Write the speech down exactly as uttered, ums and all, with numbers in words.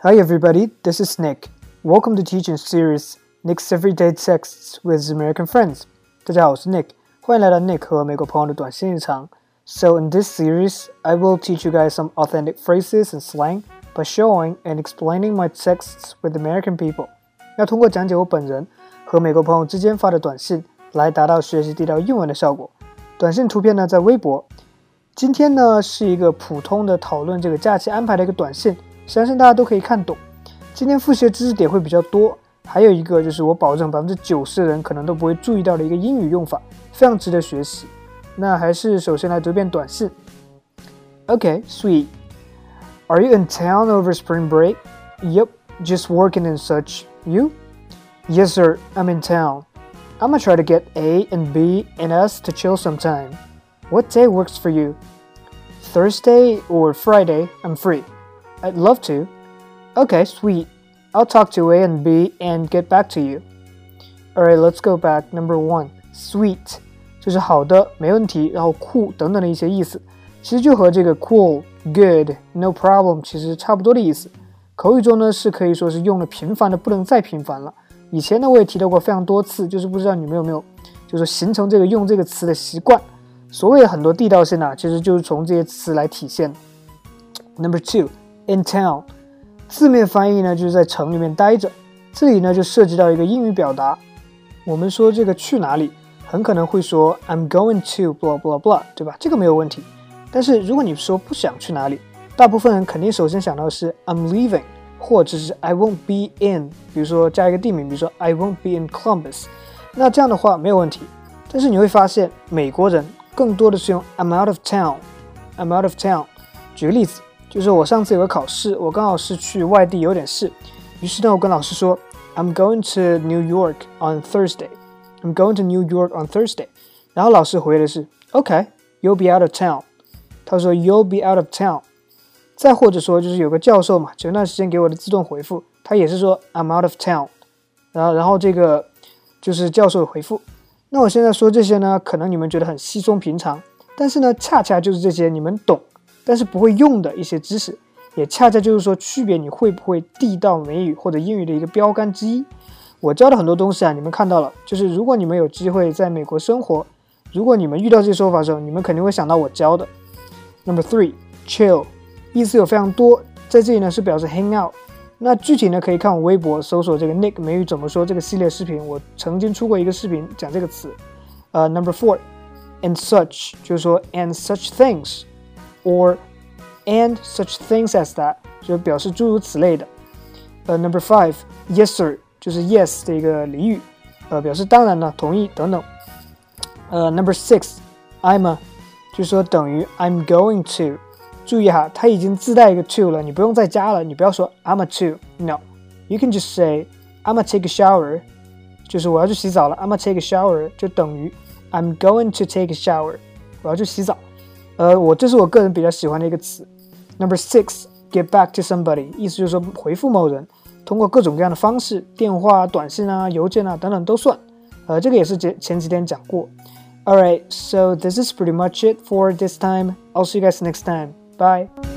Hi everybody, this is Nick. Welcome to teaching series Nick's Everyday Texts with American Friends. 大家好，我是 Nick， 欢迎来到 Nick 和美国朋友的短信日常。So in this series, I will teach you guys some authentic phrases and slang by showing and explaining my texts with American people. 要通过讲解我本人和美国朋友之间发的短信，来达到学习地道英文的效果。短信图片呢，在微博。今天呢，是一个普通的讨论这个假期安排的一个短信。相信大家都可以看懂。今天复习的知识点会比较多，还有一个就是我保证百分之九十的人可能都不会注意到的一个英语用法，非常值得学习。那还是首先来读一遍短信。Okay, sweet. Are you in town over spring break? Yep, just working and such. You? Yes, sir. I'm in town. I'm gonna try to get A and B and us to chill sometime. What day works for you? Thursday or Friday? I'm free.I'd love to. Okay, sweet. I'll talk to A and B and get back to you. Alright, let's go back. Number one, sweet. 就是好的，没问题，然后酷等等的一些意思。其实就和这个 cool, good, no problem 其实差不多的意思。口语中呢是可以说是用了频繁的不能再频繁了。以前呢我也提到过非常多次，就是不知道你们有没有就是形成这个用这个词的习惯。所谓的很多地道性啊，其实就是从这些词来体现。Number two.In town， 字面翻译呢就是在城里面待着，这里呢就涉及到一个英语表达。我们说这个去哪里，很可能会说 I'm going to blah blah blah， 对吧？这个没有问题。但是如果你说不想去哪里，大部分人肯定首先想到的是 I'm leaving， 或者是 I won't be in， 比如说加一个地名，比如说 I won't be in Columbus。那这样的话没有问题。但是你会发现美国人更多的是用 I'm out of town，I'm out of town。举个例子。就是我上次有个考试，我刚好是去外地有点事，于是呢我跟老师说 I'm going to New York on Thursday I'm going to New York on Thursday 然后老师回的是 OK, you'll be out of town 他说 you'll be out of town 再或者说就是有个教授嘛，前段时间给我的自动回复，他也是说 I'm out of town 然后然后这个就是教授的回复。那我现在说这些呢，可能你们觉得很稀松平常，但是呢恰恰就是这些你们懂但是不会用的一些知识，也恰恰就是说区别你会不会地道美语或者英语的一个标杆之一。我教的很多东西啊，你们看到了，就是如果你们有机会在美国生活，如果你们遇到这些说法的时候，你们肯定会想到我教的。Number three, chill， 意思有非常多，在这里呢是表示 hang out。那具体呢可以看我微博搜索这个 Nick 美语怎么说这个系列视频，我曾经出过一个视频讲这个词。呃、uh, Number four, and such， 就是说 and such things。Or and such things as that 就表示诸如此类的。呃、uh, Number five, yes sir 就是 yes 的一个俚语，呃表示当然呢，同意等等。呃、uh, Number six, I'm a 就是说等于 I'm going to。注意哈，它已经自带一个 to 了，你不用再加了，你不要说 I'm a to no, you can just say I'm a take a shower， 就是我要去洗澡了 I'm a take a shower 就等于 I'm going to take a shower， 我要去洗澡。呃，我这是我个人比较喜欢的一个词。Number six, get back to somebody， 意思就是说回复某人，通过各种各样的方式，电话、短信啊、邮件啊等等都算。呃，这个也是前几天讲过。Alright, so this is pretty much it for this time. I'll see you guys next time. Bye.